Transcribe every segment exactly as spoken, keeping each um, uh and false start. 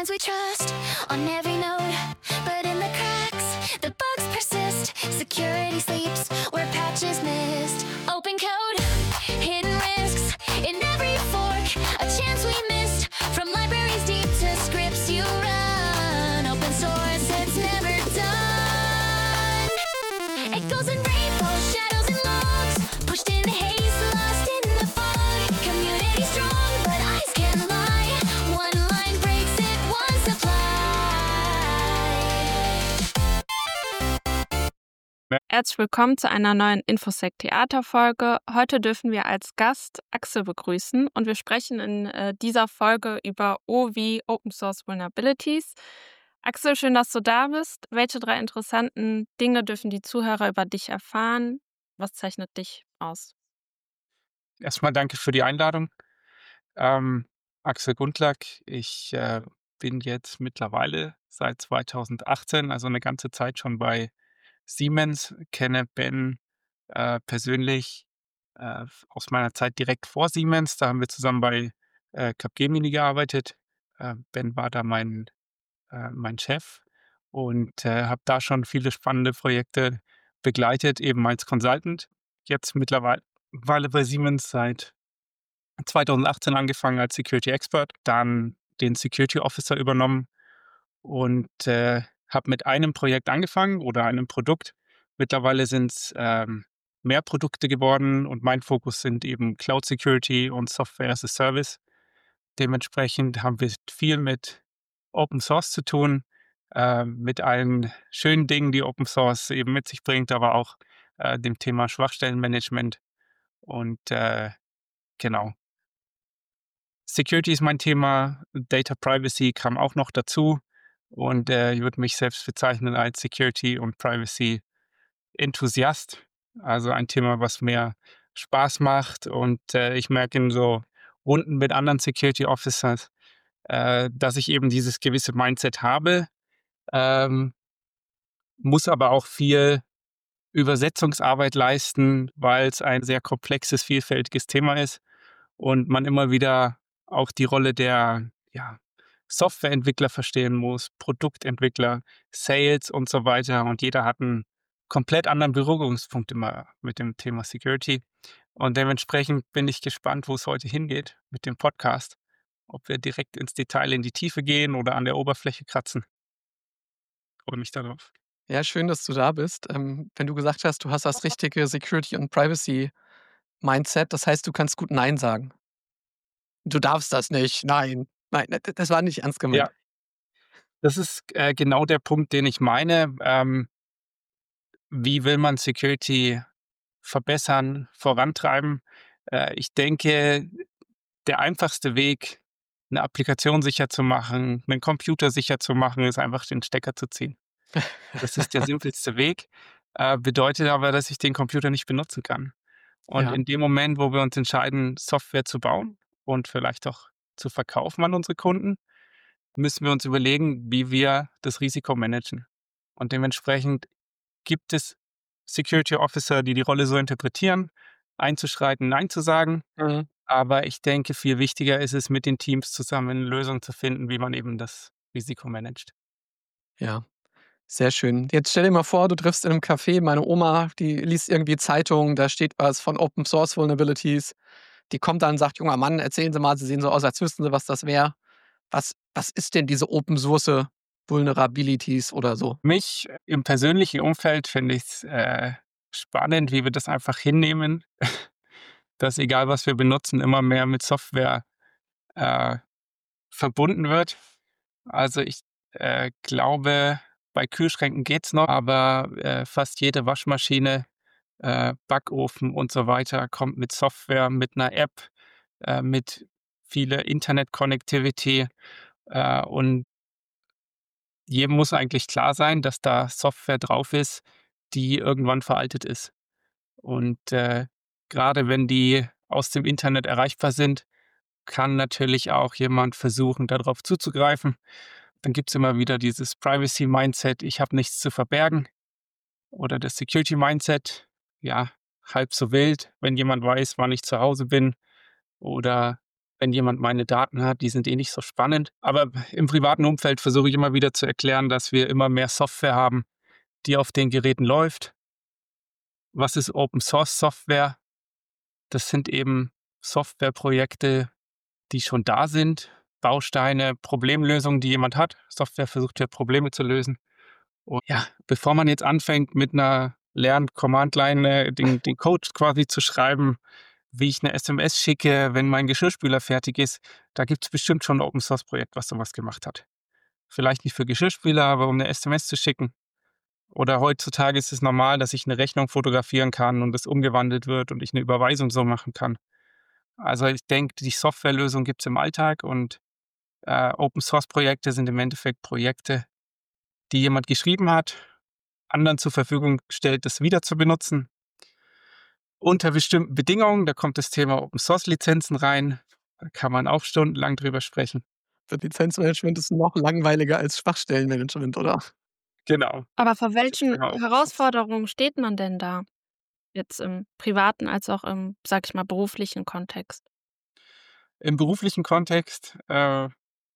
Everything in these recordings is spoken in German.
ones we trust on every node. But in the cracks, the bugs persist. Security sleeps where patches missed. Open code, hidden risks in every fork. A chance we missed from libraries deep to scripts you run. Open source, it's never done. It goes in rainbows, shadows and logs. Pushed in the haze, lost in the fog. Community strong, but eyes can lie. One line breaks it, one supply. Herzlich willkommen zu einer neuen Infosec-Theaterfolge. Heute dürfen wir als Gast Axel begrüßen und wir sprechen in äh, dieser Folge über O wie Open Source Vulnerabilities. Axel, schön, dass du da bist. Welche drei interessanten Dinge dürfen die Zuhörer über dich erfahren? Was zeichnet dich aus? Erstmal danke für die Einladung. Ähm, Axel Gundlach, ich äh, bin jetzt mittlerweile seit zweitausendachtzehn, also eine ganze Zeit schon bei Siemens, kenne Ben äh, persönlich äh, aus meiner Zeit direkt vor Siemens. Da haben wir zusammen bei äh, Capgemini gearbeitet. Äh, Ben war da mein, äh, mein Chef und äh, habe da schon viele spannende Projekte begleitet, eben als Consultant. Jetzt mittlerweile bei Siemens seit zweitausendachtzehn angefangen als Security Expert, dann den Security Officer übernommen und äh, habe mit einem Projekt angefangen oder einem Produkt. Mittlerweile sind es ähm, mehr Produkte geworden und mein Fokus sind eben Cloud Security und Software as a Service. Dementsprechend haben wir viel mit Open Source zu tun, äh, mit allen schönen Dingen, die Open Source eben mit sich bringt, aber auch äh, dem Thema Schwachstellenmanagement. Und äh, genau. Security ist mein Thema, Data Privacy kam auch noch dazu und äh, ich würde mich selbst bezeichnen als Security- und Privacy-Enthusiast. Also ein Thema, was mir Spaß macht und äh, ich merke in so Runden mit anderen Security Officers, äh, dass ich eben dieses gewisse Mindset habe, ähm, muss aber auch viel Übersetzungsarbeit leisten, weil es ein sehr komplexes, vielfältiges Thema ist und man immer wieder auch die Rolle der ja, Softwareentwickler verstehen muss, Produktentwickler, Sales und so weiter. Und jeder hat einen komplett anderen Berührungspunkt immer mit dem Thema Security. Und dementsprechend bin ich gespannt, wo es heute hingeht mit dem Podcast. Ob wir direkt ins Detail, in die Tiefe gehen oder an der Oberfläche kratzen. Ich freue mich darauf. Ja, schön, dass du da bist. Ähm, wenn du gesagt hast, du hast das richtige Security- und Privacy-Mindset, das heißt, du kannst gut Nein sagen. Du darfst das nicht. Nein. Nein, d- das war nicht ernst gemeint. Ja, das ist äh, genau der Punkt, den ich meine. Ähm, wie will man Security verbessern, vorantreiben? Äh, ich denke, der einfachste Weg, eine Applikation sicher zu machen, einen Computer sicher zu machen, ist einfach den Stecker zu ziehen. Das ist der simpelste Weg, äh, bedeutet aber, dass ich den Computer nicht benutzen kann. Und Ja. in dem Moment, wo wir uns entscheiden, Software zu bauen und vielleicht auch zu verkaufen an unsere Kunden, müssen wir uns überlegen, wie wir das Risiko managen. Und dementsprechend gibt es Security Officer, die die Rolle so interpretieren, einzuschreiten, Nein zu sagen. Mhm. Aber ich denke, viel wichtiger ist es, mit den Teams zusammen eine Lösung zu finden, wie man eben das Risiko managt. Ja, sehr schön. Jetzt stell dir mal vor, du triffst in einem Café meine Oma, die liest irgendwie Zeitung, da steht was von Open Source Vulnerabilities. Die kommt dann und sagt, junger Mann, erzählen Sie mal, Sie sehen so aus, als wüssten Sie, was das wäre. Was, was ist denn diese Open Source Vulnerabilities oder so? Mich im persönlichen Umfeld finde ich es äh, spannend, wie wir das einfach hinnehmen, dass egal was wir benutzen, immer mehr mit Software äh, verbunden wird. Also ich äh, glaube, bei Kühlschränken geht's noch, aber äh, fast jede Waschmaschine, äh, Backofen und so weiter kommt mit Software, mit einer App, äh, mit viele Internet-Connectivity äh, und jedem muss eigentlich klar sein, dass da Software drauf ist, die irgendwann veraltet ist. Und äh, gerade wenn die aus dem Internet erreichbar sind, kann natürlich auch jemand versuchen, darauf zuzugreifen. Dann gibt es immer wieder dieses Privacy-Mindset, ich habe nichts zu verbergen. Oder das Security-Mindset, ja, halb so wild, wenn jemand weiß, wann ich zu Hause bin. Oder wenn jemand meine Daten hat, die sind eh nicht so spannend. Aber im privaten Umfeld versuche ich immer wieder zu erklären, dass wir immer mehr Software haben, die auf den Geräten läuft. Was ist Open Source Software? Das sind eben Softwareprojekte, die schon da sind, Bausteine, Problemlösungen, die jemand hat. Software versucht ja Probleme zu lösen. Und ja, bevor man jetzt anfängt mit einer Lern-Command-Line äh, den, den Code quasi zu schreiben, wie ich eine S M S schicke, wenn mein Geschirrspüler fertig ist, da gibt es bestimmt schon ein Open-Source-Projekt, was sowas gemacht hat. Vielleicht nicht für Geschirrspüler, aber um eine S M S zu schicken. Oder heutzutage ist es normal, dass ich eine Rechnung fotografieren kann und es umgewandelt wird und ich eine Überweisung so machen kann. Also ich denke, die Softwarelösung gibt es im Alltag und äh, Open-Source-Projekte sind im Endeffekt Projekte, die jemand geschrieben hat, anderen zur Verfügung stellt, das wieder zu benutzen. Unter bestimmten Bedingungen, da kommt das Thema Open-Source-Lizenzen rein. Da kann man auch stundenlang drüber sprechen. Das Lizenzmanagement ist noch langweiliger als Schwachstellenmanagement, oder? Genau. Aber vor welchen Thema Open Source. Herausforderungen steht man denn da? Jetzt im privaten als auch im, sag ich mal, beruflichen Kontext. Im beruflichen Kontext äh,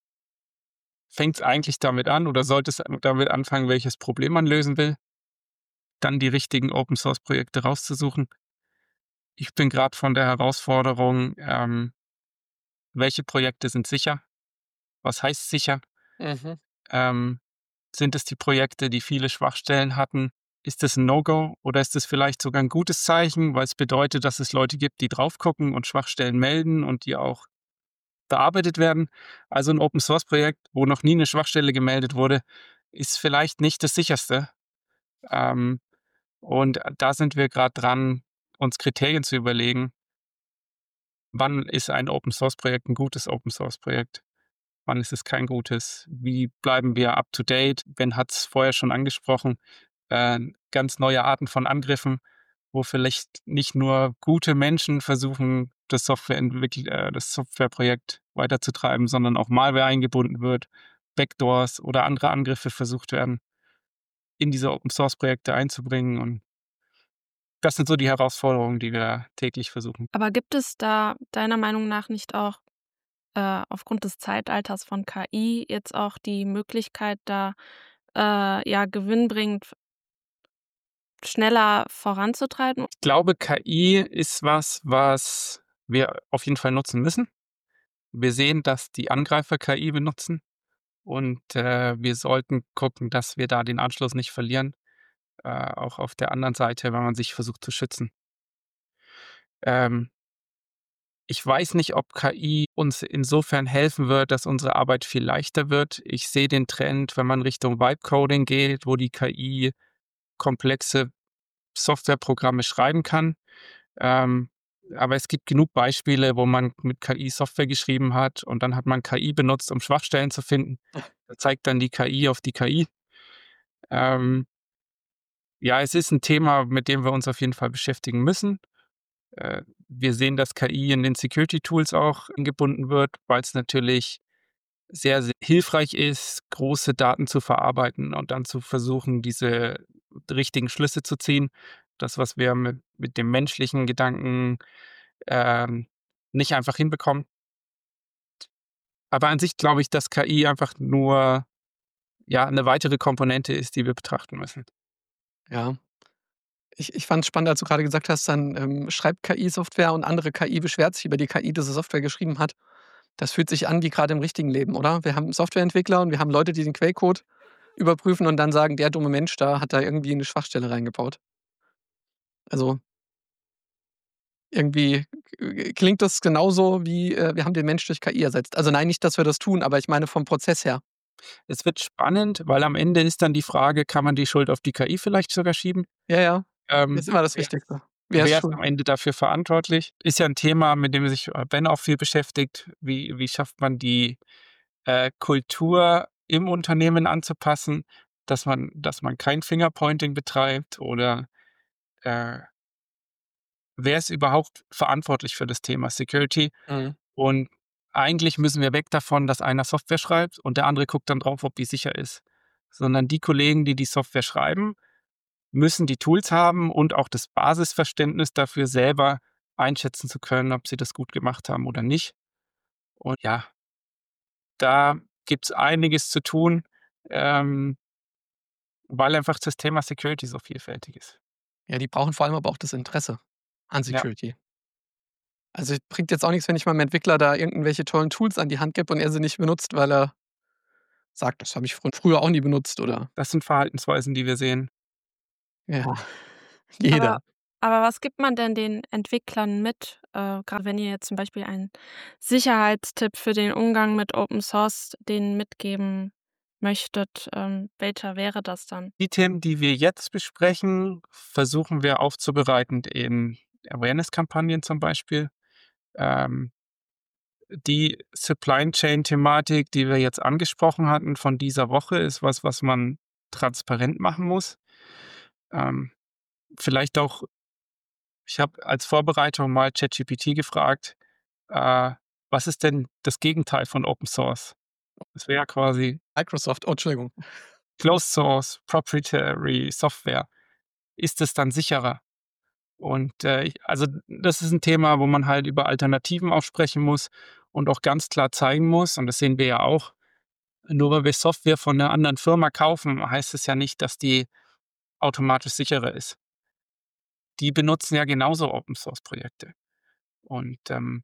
fängt es eigentlich damit an oder sollte es damit anfangen, welches Problem man lösen will. Dann die richtigen Open-Source-Projekte rauszusuchen. Ich bin gerade von der Herausforderung, ähm, welche Projekte sind sicher? Was heißt sicher? Mhm. Ähm, sind es die Projekte, die viele Schwachstellen hatten? Ist das ein No-Go oder ist es vielleicht sogar ein gutes Zeichen, weil es bedeutet, dass es Leute gibt, die drauf gucken und Schwachstellen melden und die auch bearbeitet werden? Also ein Open-Source-Projekt, wo noch nie eine Schwachstelle gemeldet wurde, ist vielleicht nicht das sicherste. Ähm, und da sind wir gerade dran, uns Kriterien zu überlegen. Wann ist ein Open-Source-Projekt ein gutes Open-Source-Projekt? Wann ist es kein gutes? Wie bleiben wir up to date? Ben hat es vorher schon angesprochen. Äh, ganz neue Arten von Angriffen, wo vielleicht nicht nur gute Menschen versuchen, das, Software äh, das Softwareprojekt weiterzutreiben, sondern auch Malware eingebunden wird, Backdoors oder andere Angriffe versucht werden, in diese Open-Source-Projekte einzubringen. Und das sind so die Herausforderungen, die wir täglich versuchen. Aber gibt es da deiner Meinung nach nicht auch äh, aufgrund des Zeitalters von K I jetzt auch die Möglichkeit, da äh, ja gewinnbringend schneller voranzutreiben? Ich glaube, K I ist was, was wir auf jeden Fall nutzen müssen. Wir sehen, dass die Angreifer K I benutzen und äh, wir sollten gucken, dass wir da den Anschluss nicht verlieren. Äh, auch auf der anderen Seite, wenn man sich versucht zu schützen. Ähm, ich weiß nicht, ob K I uns insofern helfen wird, dass unsere Arbeit viel leichter wird. Ich sehe den Trend, wenn man Richtung Vibe-Coding geht, wo die K I komplexe Softwareprogramme schreiben kann. Ähm, aber es gibt genug Beispiele, wo man mit K I Software geschrieben hat und dann hat man K I benutzt, um Schwachstellen zu finden. Da zeigt dann die K I auf die K I. Ähm, ja, es ist ein Thema, mit dem wir uns auf jeden Fall beschäftigen müssen. Äh, wir sehen, dass K I in den Security-Tools auch eingebunden wird, weil es natürlich sehr, sehr hilfreich ist, große Daten zu verarbeiten und dann zu versuchen, diese richtigen Schlüsse zu ziehen. Das, was wir mit, mit dem menschlichen Gedanken ähm, nicht einfach hinbekommen. Aber an sich glaube ich, dass K I einfach nur ja, eine weitere Komponente ist, die wir betrachten müssen. Ja. Ich ich fand es spannend, als du gerade gesagt hast, dann, ähm, schreibt K I-Software und andere K I beschwert sich über die K I, die diese Software geschrieben hat. Das fühlt sich an wie gerade im richtigen Leben, oder? Wir haben Softwareentwickler und wir haben Leute, die den Quellcode überprüfen und dann sagen: „Der dumme Mensch da hat da irgendwie eine Schwachstelle reingebaut.“ Also, irgendwie k klingt das genauso wie, äh, wir haben den Mensch durch K I ersetzt. Also, nein, nicht, dass wir das tun, aber ich meine vom Prozess her. Es wird spannend, weil am Ende ist dann die Frage, kann man die Schuld auf die K I vielleicht sogar schieben? Ja, ja, Ähm, ist immer das wer Wichtigste. Wer ist wer ist schuld? am Ende dafür verantwortlich? Ist ja ein Thema, mit dem sich äh, Ben auch viel beschäftigt. Wie wie schafft man die, äh, Kultur im Unternehmen anzupassen, dass man dass man kein Fingerpointing betreibt oder, äh, wer ist überhaupt verantwortlich für das Thema Security? Mhm. Und eigentlich müssen wir weg davon, dass einer Software schreibt und der andere guckt dann drauf, ob die sicher ist. Sondern die Kollegen, die die Software schreiben, müssen die Tools haben und auch das Basisverständnis dafür, selber einschätzen zu können, ob sie das gut gemacht haben oder nicht. Und ja, da gibt's einiges zu tun, ähm weil einfach das Thema Security so vielfältig ist. Ja, die brauchen vor allem aber auch das Interesse an Ja. Security. Also, es bringt jetzt auch nichts, wenn ich meinem Entwickler da irgendwelche tollen Tools an die Hand gebe und er sie nicht benutzt, weil er sagt: „Das habe ich fr früher auch nie benutzt“, oder Das sind Verhaltensweisen, die wir sehen. ja, Aber jeder. aber was gibt man denn den Entwicklern mit, äh, grad wenn ihr jetzt zum Beispiel einen Sicherheitstipp für den Umgang mit Open Source denen mitgeben möchtet, ähm, welcher wäre das dann? Die Themen, die wir jetzt besprechen, versuchen wir aufzubereiten in Awareness-Kampagnen zum Beispiel. Ähm, die Supply-Chain-Thematik, die wir jetzt angesprochen hatten von dieser Woche, ist was, was man transparent machen muss. Ähm, vielleicht auch ich habe als Vorbereitung mal ChatGPT gefragt, äh, was ist denn das Gegenteil von Open Source? Das wäre ja quasi Microsoft, oh, Entschuldigung. Closed Source, Proprietary Software. Ist es dann sicherer? Und, äh, ich also, das ist ein Thema, wo man halt über Alternativen auch sprechen muss und auch ganz klar zeigen muss, und das sehen wir ja auch, nur weil wir Software von einer anderen Firma kaufen, heißt es ja nicht, dass die automatisch sicherer ist. Die benutzen ja genauso Open-Source-Projekte. Und, ähm,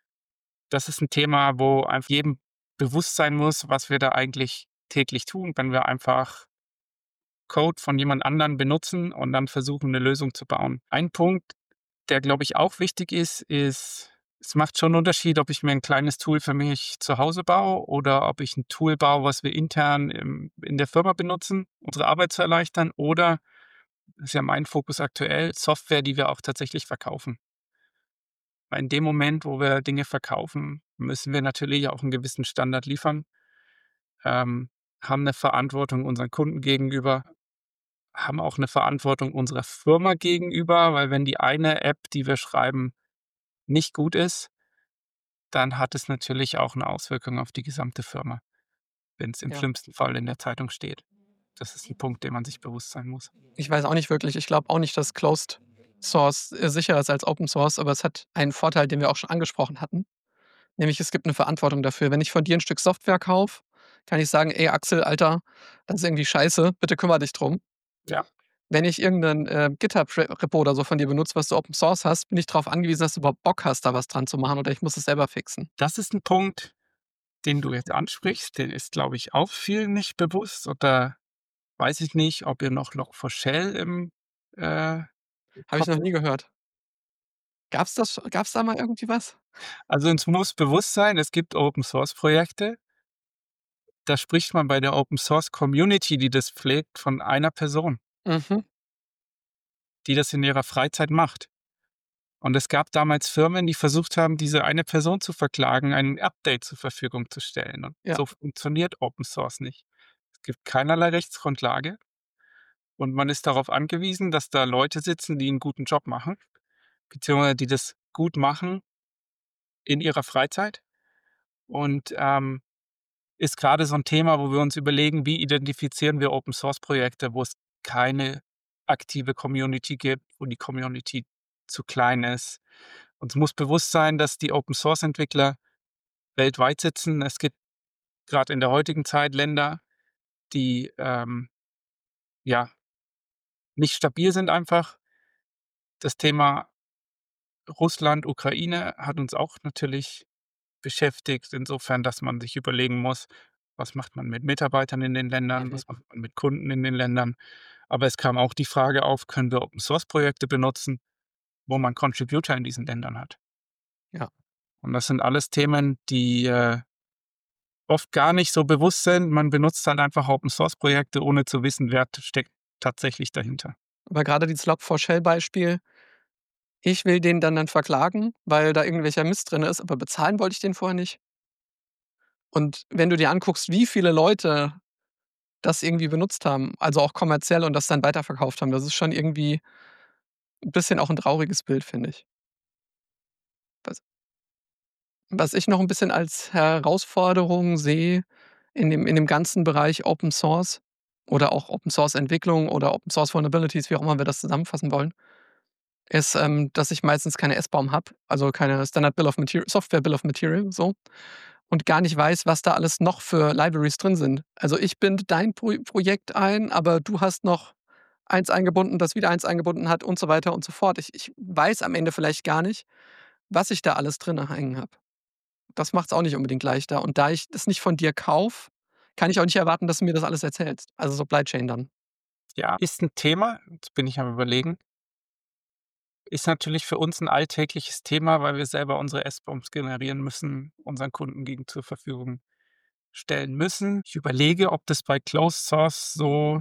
das ist ein Thema, wo einfach jedem bewusst sein muss, was wir da eigentlich täglich tun, wenn wir einfach Code von jemand anderen benutzen und dann versuchen, eine Lösung zu bauen. Ein Punkt, der, glaube ich, auch wichtig ist, ist, es macht schon 'n Unterschied, ob ich mir ein kleines Tool für mich zu Hause baue oder ob ich ein Tool baue, was wir intern im in der Firma benutzen, unsere Arbeit zu erleichtern, oder, das ist ja mein Fokus aktuell, Software, die wir auch tatsächlich verkaufen. Weil in dem Moment, wo wir Dinge verkaufen, müssen wir natürlich auch einen gewissen Standard liefern, ähm, haben eine Verantwortung unseren Kunden gegenüber, haben auch eine Verantwortung unserer Firma gegenüber, weil wenn die eine App, die wir schreiben, nicht gut ist, dann hat es natürlich auch eine Auswirkung auf die gesamte Firma, wenn es im Ja. schlimmsten Fall in der Zeitung steht. Das ist ein Punkt, dem man sich bewusst sein muss. Ich weiß auch nicht wirklich, ich glaube auch nicht, dass Closed Source, äh, sicherer ist als Open Source, aber es hat einen Vorteil, den wir auch schon angesprochen hatten, nämlich es gibt 'ne Verantwortung dafür. Wenn ich von dir 'n Stück Software kaufe, kann ich sagen: „Ey Axel, Alter, das ist irgendwie scheiße, bitte kümmere dich drum.“ Ja, Wenn ich irgend 'nen, äh, GitHub Re Repo oder so von dir benutze, was du Open Source hast, bin ich drauf angewiesen, dass du überhaupt Bock hast, da was dran zu machen oder ich muss es selber fixen. das ist ein Punkt, den du jetzt ansprichst. Den ist, glaube ich, auch vielen nicht bewusst, oder weiß ich nicht, ob ihr noch Log four Shell im, äh, Habe ich Kopf noch nie habt. gehört. Gab's das gab's da mal irgendwie was? Also, uns muss bewusst sein, es gibt Open-Source-Projekte, da spricht man bei der Open-Source-Community, die das pflegt, von einer Person, Mhm, die das in ihrer Freizeit macht. Und es gab damals Firmen, die versucht haben, diese eine Person zu verklagen, ein Update zur Verfügung zu stellen. Und ja. so funktioniert Open Source nicht. Es gibt keinerlei Rechtsgrundlage und man ist darauf angewiesen, dass da Leute sitzen, die einen guten Job machen, beziehungsweise die das gut machen in ihrer Freizeit. Und, ähm, ist gerade so ein Thema, wo wir uns überlegen, wie identifizieren wir Open Source Projekte, wo es keine aktive Community gibt, wo die Community zu klein ist. Uns muss bewusst sein, dass die Open Source Entwickler weltweit sitzen. Es gibt gerade in der heutigen Zeit Länder, die, ähm, ja, nicht stabil sind einfach. Das Thema Russland, Ukraine hat uns auch natürlich beschäftigt, insofern, dass man sich überlegen muss, was macht man mit Mitarbeitern in den Ländern, Mhm. was macht man mit Kunden in den Ländern. Aber es kam auch die Frage auf, können wir Open Source Projekte benutzen, wo man Contributor in diesen Ländern hat? Ja. Und das sind alles Themen, die, äh, oft gar nicht so bewusst sind. Man benutzt halt einfach Open Source Projekte, ohne zu wissen, wer t steckt tatsächlich dahinter. Aber grade dieses Log four Shell Beispiel, ich will den dann dann verklagen, weil da irgendwelcher Mist drin ist, aber bezahlen wollte ich den vorher nicht. Und wenn du dir anguckst, wie viele Leute das irgendwie benutzt haben, also auch kommerziell und das dann weiterverkauft haben, das ist schon irgendwie 'n bisschen auch 'n trauriges Bild, finde ich. Was was ich noch 'n bisschen als Herausforderung sehe in dem in dem ganzen Bereich Open Source oder auch Open Source Entwicklung oder Open Source Vulnerabilities, wie auch immer wir das zusammenfassen wollen, ist, ähm, dass ich meistens keine S B O M habe, also keine Standard Bill of Material Software Bill of Material so und gar nicht weiß, was da alles noch für Libraries drin sind. Also, ich binde dein Pro Projekt ein, aber du hast noch eins eingebunden, das wieder eins eingebunden hat und so weiter und so fort. Ich ich weiß am Ende vielleicht gar nicht, was ich da alles drin hängen habe. Das macht's auch nicht unbedingt leichter. Und da ich das nicht von dir kaufe, kann ich auch nicht erwarten, dass du mir das alles erzählst. Also, Supply Chain dann. Ja, ist ein Thema, jetzt bin ich am Überlegen. Ist natürlich für uns ein alltägliches Thema, weil wir selber unsere S B O Ms generieren müssen, unseren Kunden gegen zur Verfügung stellen müssen. Ich überlege, ob das bei Closed Source so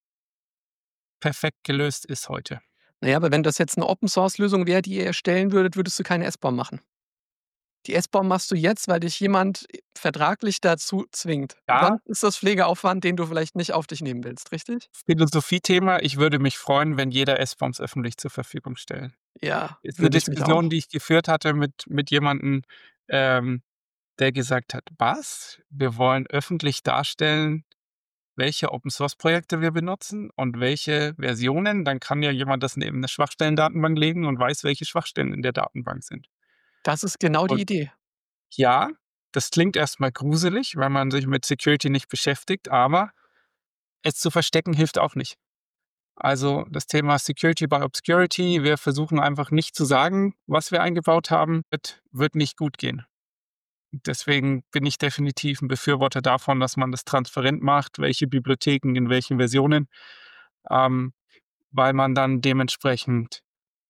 perfekt gelöst ist heute. Na ja, aber wenn das jetzt 'ne Open-Source-Lösung wäre, die ihr erstellen würdet, würdest du keine S B O M machen. Die S B O M machst du jetzt, weil dich jemand vertraglich dazu zwingt. Ja, Sonst ist das Pflegeaufwand, den du vielleicht nicht auf dich nehmen willst, richtig? Philosophiethema. Ich würde mich freuen, wenn jeder S B O Ms öffentlich zur Verfügung stellt. Ja, Ist 'ne würde ich mich Diskussion, auch. die ich geführt hatte mit mit jemandem, ähm, der gesagt hat: „Was? Wir wollen öffentlich darstellen, welche Open-Source-Projekte wir benutzen und welche Versionen. Dann kann ja jemand das neben 'ne Schwachstellendatenbank legen und weiß, welche Schwachstellen in der Datenbank sind.“ Das ist genau die Und Idee. ja, das klingt erst mal gruselig, wenn man sich mit Security nicht beschäftigt, aber es zu verstecken hilft auch nicht. Also, das Thema Security by Obscurity, wir versuchen einfach nicht zu sagen, was wir eingebaut haben, wird wird nicht gut gehen. Deswegen bin ich definitiv 'n Befürworter davon, dass man das transparent macht, welche Bibliotheken in welchen Versionen, ähm, weil man dann dementsprechend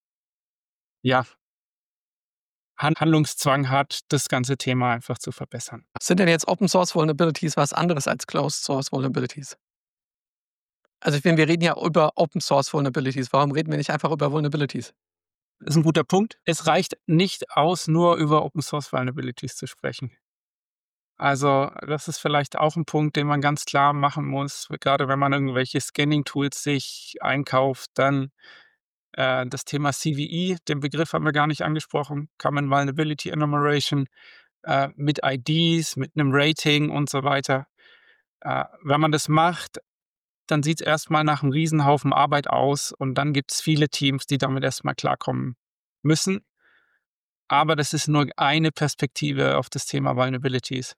ja Han Handlungszwang hat, das ganze Thema einfach zu verbessern. Sind denn jetzt Open Source Vulnerabilities was anderes als Closed Source Vulnerabilities? Also, ich meine, wir reden ja über Open Source Vulnerabilities. Warum reden wir nicht einfach über Vulnerabilities? Ist 'n guter Punkt. Es reicht nicht aus, nur über Open Source Vulnerabilities zu sprechen. Also, das ist vielleicht auch 'n Punkt, den man ganz klar machen muss, grade wenn man irgendwelche Scanning-Tools sich einkauft, dann, äh, das Thema C V E, den Begriff haben wir gar nicht angesprochen, Common Vulnerability Enumeration, äh, mit I Ds, mit 'nem Rating und so weiter. Äh, wenn man das macht, dann sieht's erst mal nach 'm Riesenhaufen Arbeit aus und dann gibt's viele Teams, die damit erst mal klarkommen müssen. Aber das ist nur eine Perspektive auf das Thema Vulnerabilities.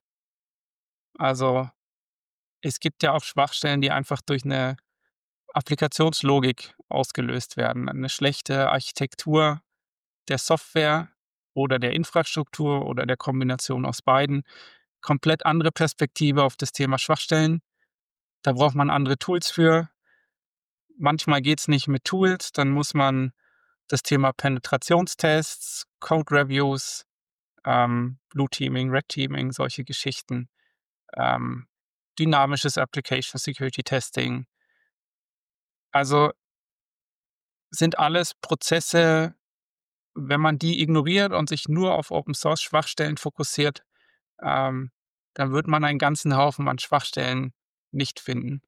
Also, es gibt ja auch Schwachstellen, die einfach durch 'ne Applikationslogik ausgelöst werden. 'Ne schlechte Architektur der Software oder der Infrastruktur oder der Kombination aus beiden. Komplett andere Perspektive auf das Thema Schwachstellen. Da braucht man andere Tools für. Manchmal geht's nicht mit Tools, dann muss man das Thema Penetrationstests, Code Reviews, ähm, Blue Teaming, Red Teaming, solche Geschichten, ähm, dynamisches Application Security Testing. Also sind alles Prozesse, wenn man die ignoriert und sich nur auf Open Source Schwachstellen fokussiert, ähm, dann wird man einen ganzen Haufen an Schwachstellen nicht finden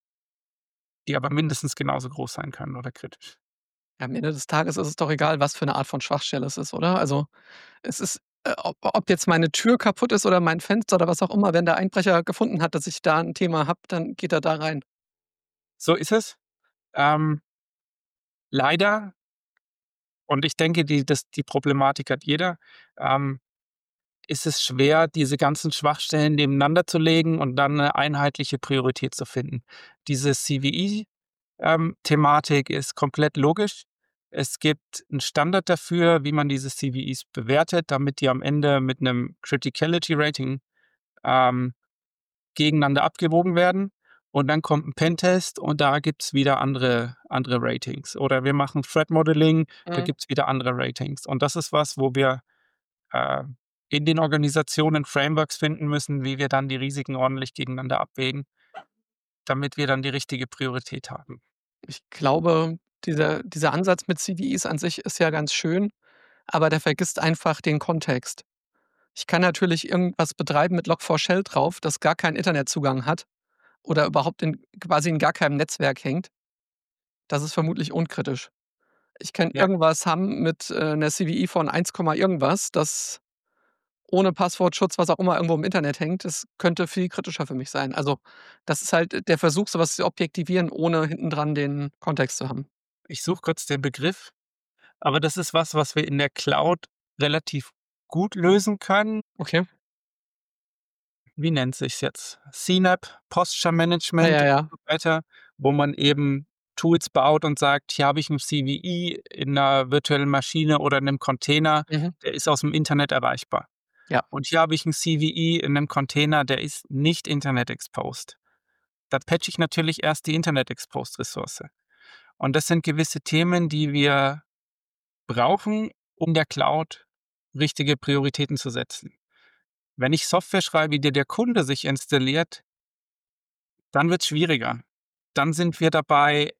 die aber mindestens genauso groß sein können oder kritisch. Ja, am Ende des Tages ist es doch egal, was für 'ne Art von Schwachstelle es ist, oder? Also, es ist, äh, ob ob jetzt meine Tür kaputt ist oder mein Fenster oder was auch immer, wenn der Einbrecher gefunden hat, dass ich da 'n Thema habe, dann geht er da rein. So ist es. Ähm leider und ich denke, die das die Problematik hat jeder, ähm, ist es schwer, diese ganzen Schwachstellen nebeneinander zu legen und dann 'ne einheitliche Priorität zu finden. Diese C V E, ähm, Thematik ist komplett logisch. Es gibt 'n Standard dafür, wie man diese C V Es bewertet, damit die am Ende mit 'nem Criticality Rating, ähm, gegeneinander abgewogen werden. Und dann kommt 'n Pentest und da gibt's wieder andere andere Ratings. Oder wir machen Threat Modeling, da Mhm. gibt's wieder andere Ratings. Und das ist was, wo wir, äh, in den Organisationen Frameworks finden müssen, wie wir dann die Risiken ordentlich gegeneinander abwägen, damit wir dann die richtige Priorität haben. Ich glaube, dieser dieser Ansatz mit C V Es an sich ist ja ganz schön, aber der vergisst einfach den Kontext. Ich kann natürlich irgendwas betreiben mit Log four Shell drauf, das gar keinen Internetzugang hat oder überhaupt in quasi in gar keinem Netzwerk hängt. Das ist vermutlich unkritisch. Ich kann Ja. irgendwas haben mit, äh, 'ner C V E von eins Komma irgendwas, das ohne Passwortschutz, was auch immer, irgendwo im Internet hängt. Das könnte viel kritischer für mich sein. Also, das ist halt der Versuch, so was zu objektivieren, ohne hinten dran den Kontext zu haben. Ich suche kurz den Begriff. aber das ist was, was wir in der Cloud relativ gut lösen können. Okay. Wie nennt sich's jetzt? C N A P, Posture Ja, Management ja, und ja. so weiter, wo man eben Tools baut und sagt: „Hier habe ich 'n C V E in 'ner virtuellen Maschine oder in 'nem Container, Mhm. der ist aus'm Internet erreichbar. Ja. Und hier habe ich 'n C V E in 'nem Container, der ist nicht Internet exposed.“ Da patche ich natürlich erst die Internet exposed Ressource. Und das sind gewisse Themen, die wir brauchen, um der Cloud richtige Prioritäten zu setzen. Wenn ich Software schreibe, die der Kunde sich installiert dann wird's schwieriger. Dann sind wir dabei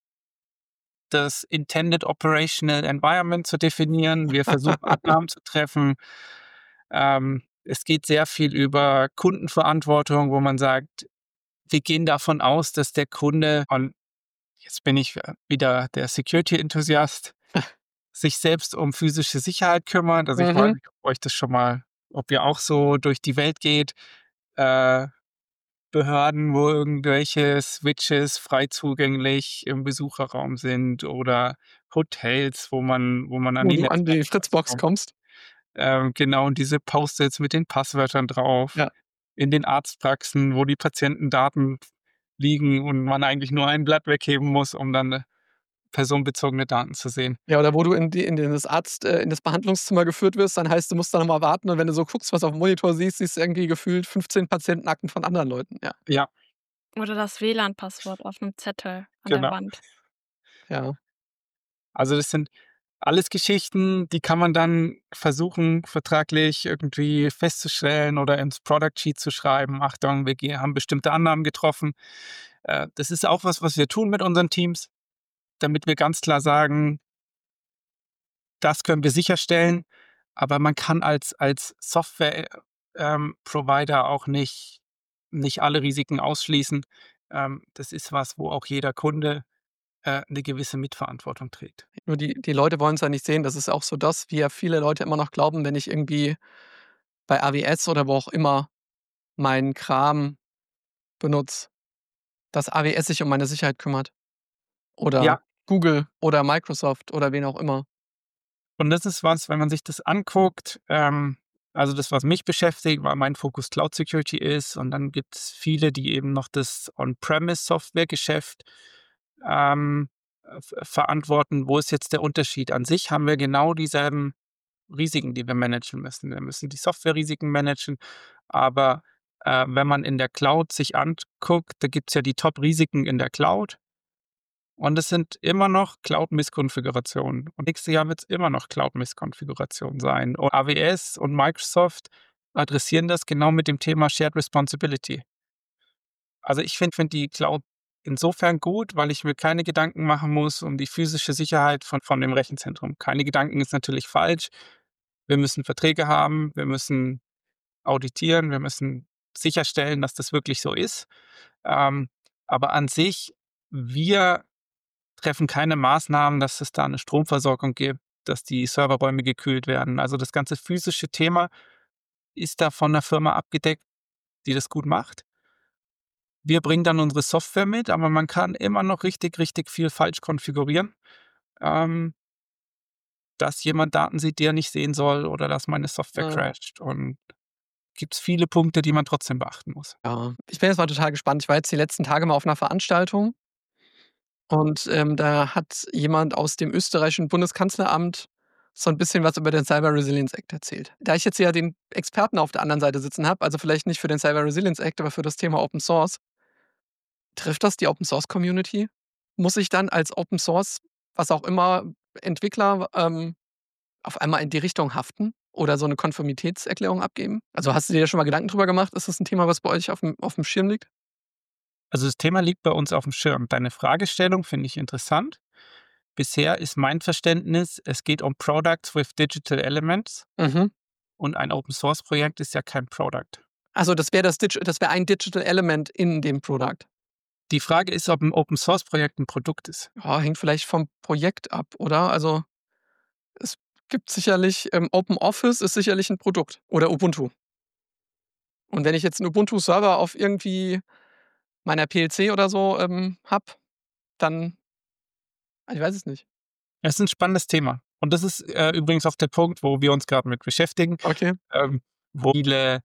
das Intended Operational Environment zu definieren. Wir versuchen, Abnahmen zu treffen. Ähm, es geht sehr viel über Kundenverantwortung, wo man sagt: „Wir gehen davon aus, dass der Kunde“ und jetzt bin ich, äh, wieder der Security-Enthusiast, sich selbst um physische Sicherheit kümmert. Also, ich weiß Mhm. nicht, ob euch das schon mal ob ihr auch so durch die Welt geht, äh, Behörden, wo irgendwelche Switches frei zugänglich im Besucherraum sind oder Hotels, wo man wo man an Wo die du an die Netzwerke Fritzbox kommt. kommst. Ähm, genau, und diese Post-its mit den Passwörtern drauf. Ja. In den Arztpraxen, wo die Patientendaten liegen und man eigentlich nur ein Blatt wegheben muss, um dann, äh, personenbezogene Daten zu sehen. Ja, oder wo du in die in das Arzt äh, in das Behandlungszimmer geführt wirst, dann heißt, du musst da noch mal warten und wenn du so guckst, was aufm Monitor siehst, siehst du irgendwie gefühlt fünfzehn Patientenakten von anderen Leuten, ja. Ja. Oder das W L A N-Passwort auf 'nem Zettel an der Genau. Wand. Ja. Also, das sind alles Geschichten, die kann man dann versuchen, vertraglich irgendwie festzustellen oder ins Product Sheet zu schreiben: „Achtung, wir ge haben bestimmte Annahmen getroffen.“ Äh, das ist auch was, was wir tun mit unseren Teams, damit wir ganz klar sagen das können wir sicherstellen, aber man kann als als Software, äh, ähm, Provider auch nicht nicht alle Risiken ausschließen. Ähm, das ist was, wo auch jeder Kunde, äh, 'ne gewisse Mitverantwortung trägt. Nur die die Leute wollen's ja nicht sehen. Das ist auch so das, wie ja viele Leute immer noch glauben, wenn ich irgendwie bei A W S oder wo auch immer meinen Kram benutze, dass A W S sich um meine Sicherheit kümmert oder Ja. Google oder Microsoft oder wen auch immer. Und das ist was, wenn man sich das anguckt ähm, also das, was mich beschäftigt, weil mein Fokus Cloud Security ist und dann gibt's viele, die eben noch das On-Premise-Software-Geschäft, ähm, äh, v verantworten. Wo ist jetzt der Unterschied? An sich haben wir genau dieselben Risiken, die wir managen müssen. Wir müssen die Softwarerisiken managen, aber, äh, wenn man in der Cloud sich anguckt, da gibt's ja die Top-Risiken in der Cloud und es sind immer noch Cloud-Misskonfigurationen. Und nächstes Jahr wird's immer noch Cloud-Misskonfiguration sein. Und A W S und Microsoft adressieren das genau mit dem Thema Shared Responsibility. Also, ich finde finde die Cloud insofern gut, weil ich mir keine Gedanken machen muss um die physische Sicherheit von von dem Rechenzentrum. Keine Gedanken ist natürlich falsch. Wir müssen Verträge haben, wir müssen auditieren, wir müssen sicherstellen, dass das wirklich so ist. Ähm, aber an sich, wir treffen keine Maßnahmen, dass es da 'ne Stromversorgung gibt, dass die Serverräume gekühlt werden. Also, das ganze physische Thema ist da von 'ner Firma abgedeckt, die das gut macht. Wir bringen dann unsere Software mit, aber man kann immer noch richtig, richtig viel falsch konfigurieren, ähm dass jemand Daten sieht, die er nicht sehen soll oder dass meine Software Mhm. crasht und gibt's viele Punkte, die man trotzdem beachten muss. Ja, ich bin jetzt mal total gespannt. Ich war jetzt die letzten Tage mal auf 'ner Veranstaltung und, ähm, da hat jemand aus dem österreichischen Bundeskanzleramt so 'n bisschen was über den Cyber Resilience Act erzählt. Da ich jetzt ja den Experten auf der anderen Seite sitzen habe, also vielleicht nicht für den Cyber Resilience Act, aber für das Thema Open Source trifft das die Open Source Community? Muss ich dann als Open Source, was auch immer, Entwickler, ähm, auf einmal in die Richtung haften oder so 'ne Konformitätserklärung abgeben? Also, hast du dir da schon mal Gedanken drüber gemacht? Ist das 'n Thema, was bei euch aufm aufm Schirm liegt? Also, das Thema liegt bei uns aufm Schirm. Deine Fragestellung finde ich interessant. Bisher ist mein Verständnis, es geht um Products with Digital Elements Mhm. und ein Open-Source-Projekt ist ja kein Product. Also, das wäre das Digi das wäre ein Digital Element in dem Product? Die Frage ist, ob 'n Open-Source-Projekt 'n Produkt ist. Ja, hängt vielleicht vom Projekt ab, oder? Also, es gibt sicherlich ähm, OpenOffice ist sicherlich 'n Produkt oder Ubuntu. Und wenn ich jetzt 'n Ubuntu-Server auf irgendwie meiner P L C oder so, ähm, habe, dann ich weiß es nicht. Es ist 'n spannendes Thema Und das ist äh, übrigens auch der Punkt, wo wir uns gerade mit beschäftigen, Okay. ähm, wo viele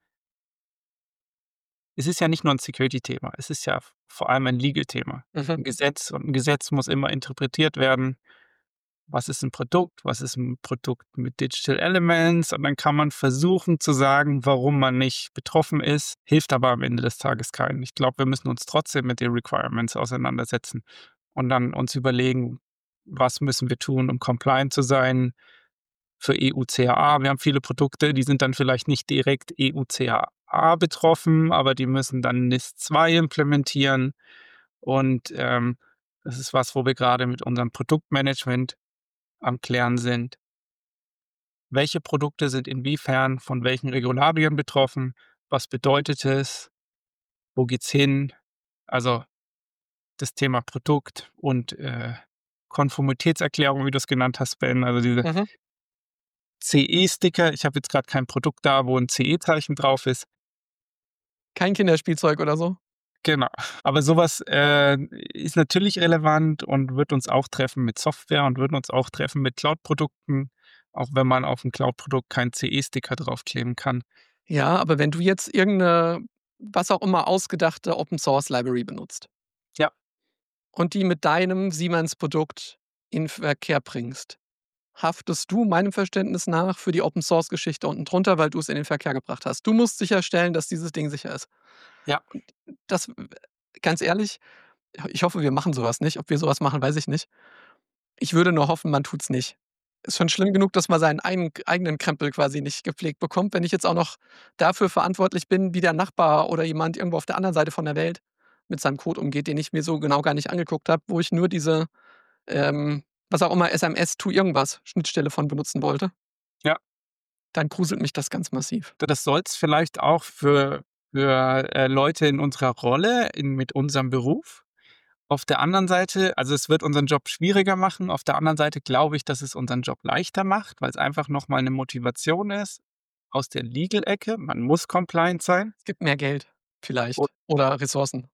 es ist ja nicht nur ein Security-Thema, es ist ja v vor allem ein Legal-Thema. Mhm. 'N Gesetz und 'n Gesetz muss immer interpretiert werden. Was ist 'n Produkt? Was ist 'n Produkt mit Digital Elements? Und dann kann man versuchen zu sagen, warum man nicht betroffen ist, hilft aber am Ende des Tages keinen. Ich glaube, wir müssen uns trotzdem mit den Requirements auseinandersetzen und dann uns überlegen, was müssen wir tun, um compliant zu sein für E U C A A. Wir haben viele Produkte, die sind dann vielleicht nicht direkt E U C A A betroffen, aber die müssen dann NIS zwei implementieren. Und, ähm, das ist was, wo wir gerade mit unserem Produktmanagement am Klären sind. Welche Produkte sind inwiefern von welchen Regularien betroffen? Was bedeutet es? Wo geht's hin? Also, das Thema Produkt und, äh, Konformitätserklärung, wie du's genannt hast, Ben, also diese Mhm. C E-Sticker. Ich habe jetzt grad kein Produkt da, wo 'n C E-Zeichen drauf ist. Kein Kinderspielzeug oder so? Genau. Aber so was, äh, ist natürlich relevant und wird uns auch treffen mit Software und wird uns auch treffen mit Cloud-Produkten, auch wenn man auf 'n Cloud-Produkt keinen C E-Sticker draufkleben kann. Ja, aber wenn du jetzt irgend 'ne, was auch immer, ausgedachte Open-Source-Library benutzt Ja. und die mit deinem Siemens-Produkt in Verkehr bringst, haftest du meinem Verständnis nach für die Open-Source-Geschichte unten drunter, weil du's in den Verkehr gebracht hast. Du musst sicherstellen, dass dieses Ding sicher ist. Ja. Und das w ganz ehrlich, ich hoffe, wir machen so was nicht. Ob wir so was machen, weiß ich nicht. Ich würde nur hoffen, man tut's nicht. Ist schon schlimm genug, dass man seinen eigen eigenen Krempel quasi nicht gepflegt bekommt. Wenn ich jetzt auch noch dafür verantwortlich bin, wie der Nachbar oder jemand irgendwo auf der anderen Seite von der Welt mit seinem Code umgeht, den ich mir so genau gar nicht angeguckt habe, wo ich nur diese, ähm, was auch immer, S M S to irgendwas Schnittstelle von benutzen wollte Ja. dann gruselt mich das ganz massiv. Das soll's vielleicht auch für für, äh, Leute in unserer Rolle, in mit unserem Beruf. Auf der anderen Seite also, es wird unseren Job schwieriger machen. Auf der anderen Seite glaube ich, dass es unseren Job leichter macht, weil's einfach noch mal 'ne Motivation ist aus der Legal-Ecke. Man muss compliant sein. Es gibt mehr Geld U vielleicht oder Ressourcen.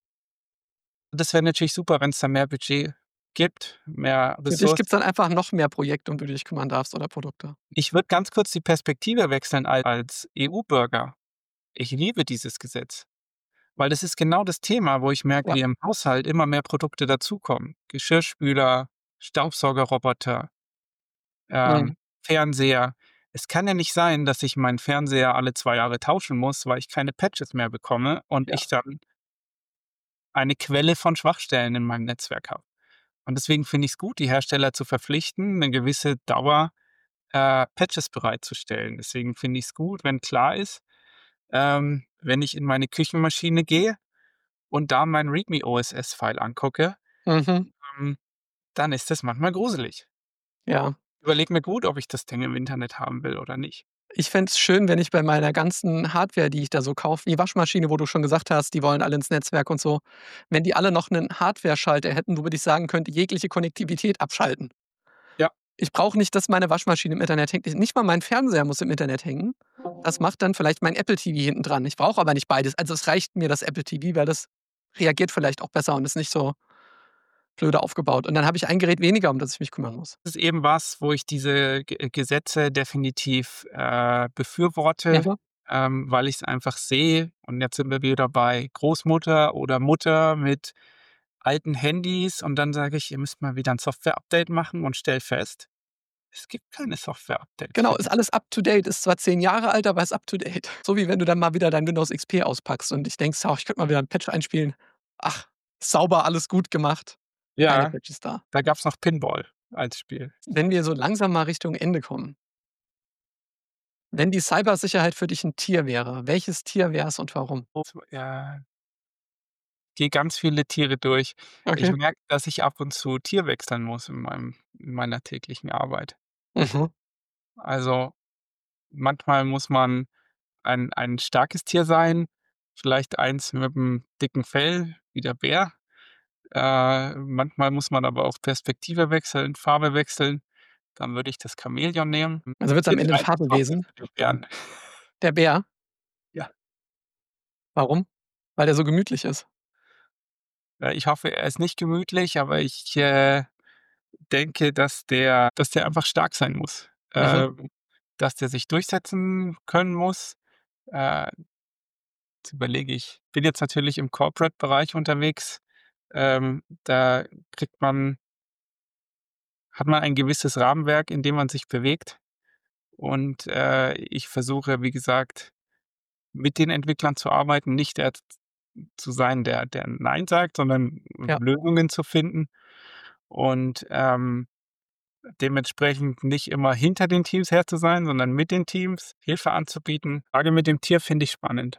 Das wäre natürlich super, wenn's da mehr Budget gibt, mehr Für dich gibt's Ressourcen. dann einfach noch mehr Projekte, um die du dich kümmern darfst oder Produkte. Ich würde ganz kurz die Perspektive wechseln al als E U-Bürger. Ich liebe dieses Gesetz, weil das ist genau das Thema, wo ich merke, Ja. wie im Haushalt immer mehr Produkte dazukommen. Geschirrspüler, Staubsaugerroboter, ähm, Mhm. Fernseher. Es kann ja nicht sein, dass ich meinen Fernseher alle zwei Jahre tauschen muss, weil ich keine Patches mehr bekomme und Ja. ich dann eine Quelle von Schwachstellen in meinem Netzwerk habe. Und deswegen finde ich's gut, die Hersteller zu verpflichten, 'ne gewisse Dauer, äh, Patches bereitzustellen. Deswegen finde ich's gut, wenn klar ist, ähm, wenn ich in meine Küchenmaschine gehe und da mein readme-O-S-S-File angucke, Mhm. ähm, dann ist das manchmal gruselig. Ja. Überlege mir gut, ob ich das Ding im Internet haben will oder nicht. Ich fände es schön, wenn ich bei meiner ganzen Hardware, die ich da so kaufe die Waschmaschine, wo du schon gesagt hast, die wollen alle ins Netzwerk und so, wenn die alle noch 'nen Hardwareschalter hätten, womit ich sagen könnte, jegliche Konnektivität abschalten. Ja. Ich brauche nicht, dass meine Waschmaschine im Internet hängt. Nicht mal mein Fernseher muss im Internet hängen. Das macht dann vielleicht mein Apple TV hinten dran. Ich brauche aber nicht beides. Also, es reicht mir das Apple TV, weil das reagiert vielleicht auch besser und ist nicht so blöde aufgebaut. Und dann habe ich ein Gerät weniger, um das ich mich kümmern muss. Das ist eben was, wo ich diese Ge Gesetze definitiv, äh, befürworte, Mhm. ähm, weil ich's einfach sehe. Und jetzt sind wir wieder bei Großmutter oder Mutter mit alten Handys und dann sage ich: „Ihr müsst mal wieder 'n Software-Update machen“ und stelle fest, es gibt keine Software-Updates Genau, für ist die. alles up to date. Ist zwar zehn Jahre alt, aber ist up to date. So wie wenn du dann mal wieder dein Windows XP auspackst und dich denkst: „Ach, ich könnte mal wieder 'n Patch einspielen.“ Ach, sauber, alles gut gemacht. Keine Ja, Patches da. da gab's noch Pinball als Spiel. Wenn wir so langsam mal Richtung Ende kommen wenn die Cybersicherheit für dich 'n Tier wäre, welches Tier wär's und warum? Ja. Gehe ganz viele Tiere durch. Ich Okay. merke, dass ich ab und zu Tier wechseln muss in meinem in meiner täglichen Arbeit. Mhm. Also, manchmal muss man ein ein starkes Tier sein, vielleicht eins mit'm dicken Fell wie der Bär. Äh, manchmal muss man aber auch Perspektive wechseln, Farbe wechseln. Dann würde ich das Chamäleon nehmen. Also, wird's am Ende 'n Fabelwesen? Bären. Der Bär? Ja. Warum? Weil der so gemütlich ist? Äh, ich hoffe, er ist nicht gemütlich, aber ich, äh denke, dass der dass der einfach stark sein muss. Mhm. Ähm, dass der sich durchsetzen können muss. Äh, jetzt überlege ich, bin jetzt natürlich im Corporate-Bereich unterwegs. Ähm, da kriegt man hat man ein gewisses Rahmenwerk, in dem man sich bewegt. Und, äh, ich versuche, wie gesagt, mit den Entwicklern zu arbeiten, nicht der z zu sein, der der nein sagt, sondern Ja. Lösungen zu finden und, ähm, dementsprechend nicht immer hinter den Teams her zu sein, sondern mit den Teams Hilfe anzubieten. Grade mit dem Tier finde ich spannend.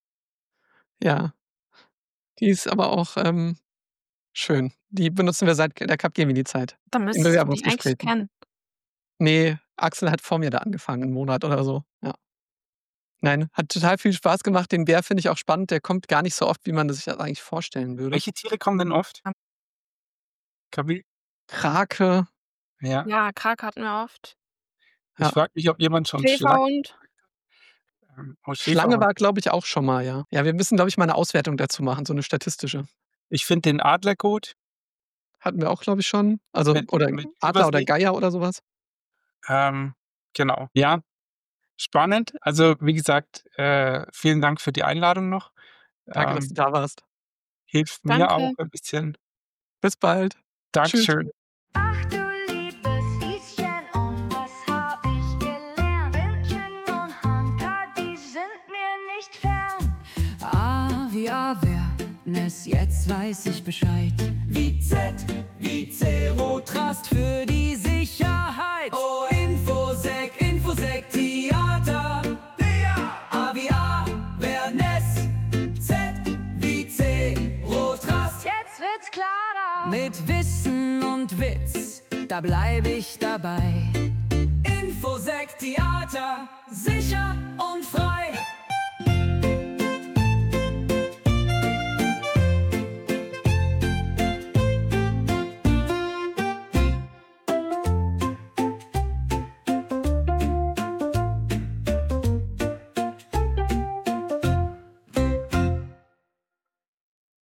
Ja. Die ist aber auch, ähm, schön. Die benutzen wir seit der Capgemini-Zeit Dann in müsstest du die eigentlich Bewerbungsgesprächen. kennen. Ne, Axel hat vor mir da angefangen, 'n Monat oder so, ja. Nein, hat total viel Spaß gemacht. Den Bär finde ich auch spannend. Der kommt gar nicht so oft, wie man sich das eigentlich vorstellen würde. Welche Tiere kommen denn oft? Am Kamel Krake. Ja. Ja, Krake hatten wir oft. Ich Ja. frage mich, ob jemand schon Schlangen Schäferhund. ähm, oh, Schlange Schäferhund. war, glaube ich, auch schon mal, ja. Ja, wir müssen, glaube ich, mal 'ne Auswertung dazu machen, so 'ne statistische. Ich finde den Adler gut. Hatten wir auch, glaube ich, schon. Also Mit oder mit Adler oder Übersee. Geier oder so was. Ähm, genau. Ja, spannend. Also, wie gesagt, äh, vielen Dank für die Einladung noch. Danke, dass du Ähm da warst. hilft mir auch Danke. ein bisschen. Bis bald. Tschüss. Dankeschön. Ach du liebes Lieschen, und was hab ich gelernt? Wimpchen und Hunter, die sind mir nicht fern. A wie Awareness, jetzt weiß ich Bescheid. Wie Z wie Zero-Trust für die Sicherheit. Oh, Infosec, Infosec, Theater. A wie Awareness, Z wie Zero-Trust. Jetzt wird's klarer. Mit Wissen und Witz, da bleib ich dabei. Infosec, Theater, sicher und frei.